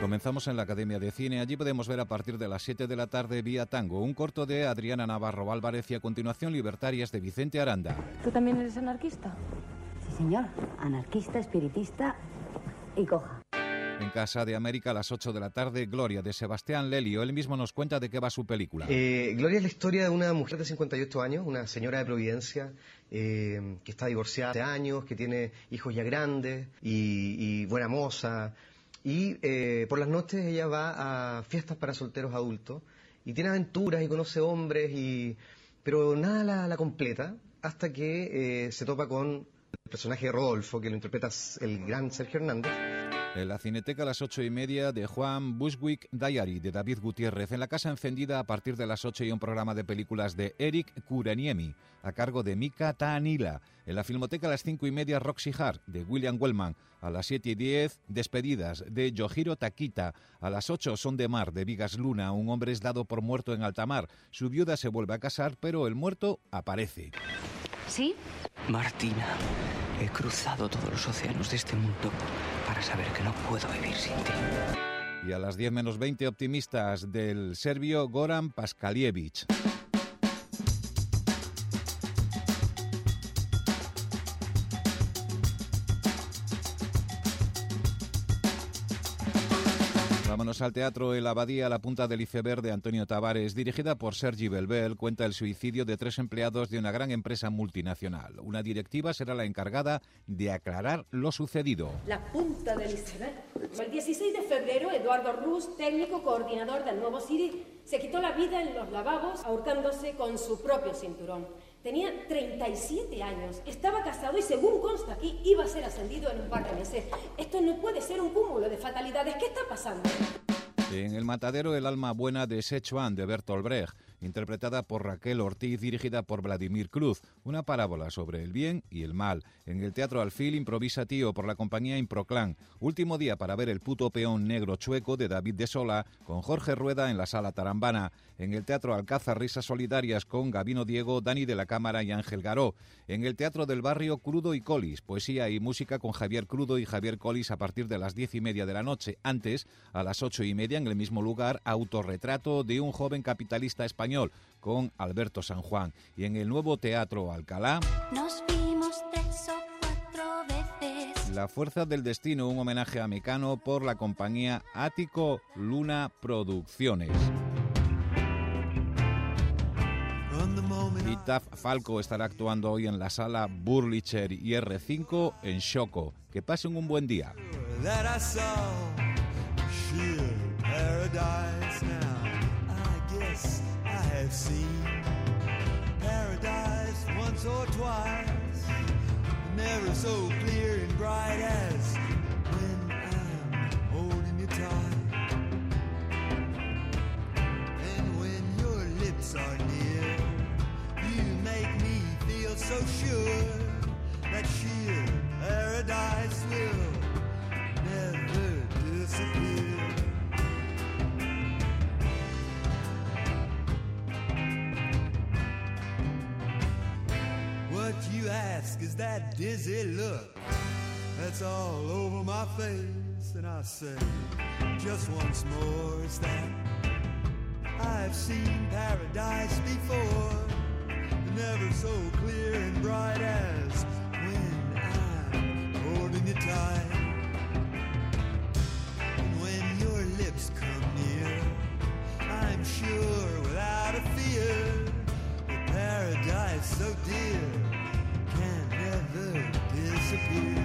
Comenzamos en la Academia de Cine. Allí podemos ver a partir de las 7 de la tarde Vía Tango, un corto de Adriana Navarro Álvarez y a continuación Libertarias de Vicente Aranda. ¿Tú también eres anarquista? Sí, señor. Anarquista, espiritista y coja. En Casa de América a las 8 de la tarde, Gloria, de Sebastián Lelio. Él mismo nos cuenta de qué va su película. Gloria es la historia de una mujer de 58 años, una señora de Providencia, que está divorciada hace años, que tiene hijos ya grandes y buena moza. Y por las noches ella va a fiestas para solteros adultos y tiene aventuras y conoce hombres, pero nada la completa hasta que se topa con el personaje de Rodolfo, que lo interpreta el gran Sergio Hernández. En la Cineteca a las 8:30 de Juan Bushwick Diary, de David Gutiérrez. En la Casa Encendida a partir de las 8 y un programa de películas de Eric Kureniemi, a cargo de Mika Taanila. En la Filmoteca a las 5:30 Roxy Hart, de William Wellman. A las 7:10 Despedidas, de Yohiro Takita. A las 8 Son de Mar, de Vigas Luna. Un hombre es dado por muerto en alta mar. Su viuda se vuelve a casar, pero el muerto aparece. ¿Sí? Martina, he cruzado todos los océanos de este mundo para saber que no puedo vivir sin ti. Y a las 10:20 Optimistas, del serbio Goran Paskalievich. Vámonos al teatro El Abadía, la punta del iceberg, de Antonio Tavares. Dirigida por Sergi Belbel, cuenta el suicidio de 3 empleados de una gran empresa multinacional. Una directiva será la encargada de aclarar lo sucedido. La punta del iceberg. El 16 de febrero, Eduardo Rus, técnico coordinador del nuevo City, se quitó la vida en los lavabos ahorcándose con su propio cinturón. Tenía 37 años, estaba casado y, según consta aquí, iba a ser ascendido en un par de meses. Esto no puede ser un cúmulo de fatalidades. ¿Qué está pasando? En El Matadero, El alma buena, de Sichuan, de Bertolt Brecht, interpretada por Raquel Ortiz, dirigida por Vladimir Cruz. Una parábola sobre el bien y el mal. En el Teatro Alfil, Improvisa Tío, por la compañía Improclan. Último día para ver El puto peón negro chueco, de David de Sola, con Jorge Rueda en la Sala Tarambana. En el Teatro Alcázar, Risas solidarias, con Gabino Diego, Dani de la Cámara y Ángel Garó. En el Teatro del Barrio, Crudo y Colis, poesía y música con Javier Crudo y Javier Colis a partir de las 10:30 de la noche. Antes, a las 8:30, en el mismo lugar, Autorretrato de un joven capitalista español, con Alberto San Juan. Y en el nuevo Teatro Alcalá, nos vimos 3 o 4 veces. La fuerza del destino, un homenaje a Mecano por la compañía Ático Luna Producciones. Y Taf Falco estará actuando hoy en la Sala Burlicher y R5 en Xoco. Que pasen un buen día. Paradise now, I guess I have seen paradise once or twice, never so clear and bright as when I'm holding you tight, and when your lips are near, you make me feel so sure that sheer paradise will never disappear. What you ask is that dizzy look that's all over my face, and I say just once more, is that I've seen paradise before, never so clear and bright as when I'm holding you tight, and when your lips come near, I'm sure without a fear that paradise so dear can never disappear.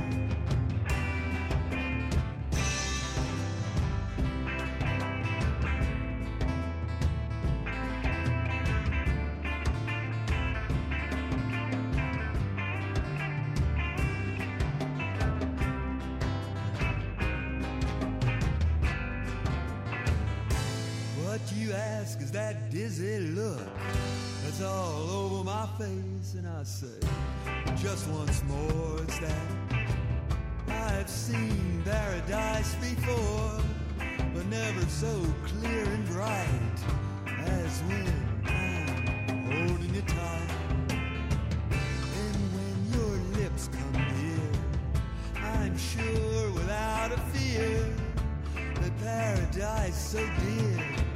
What you ask is that dizzy look that's all over my face, and I say just once more, it's that I've seen paradise before, but never so clear and bright as when I'm holding you tight, and when your lips come near, I'm sure without a fear that paradise so dear.